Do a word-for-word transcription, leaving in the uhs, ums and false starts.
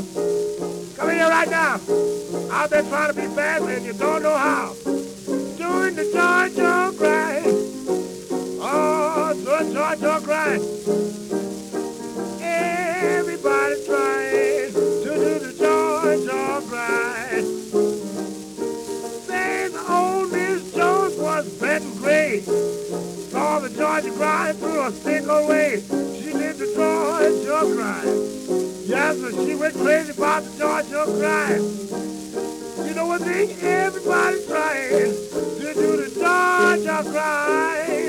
Come here right now. I've been trying to be fast and you don't know how. Doing the Georgia grind. Oh, the Georgia grind. Everybody trying to do the Georgia grind. Saying old Miss Jones was betting great. Saw the Georgia grind through a single way. She did the Georgia grind. Yes, but she went crazy about the Georgia grind. You know what thing? Everybody trying to do the Georgia grind.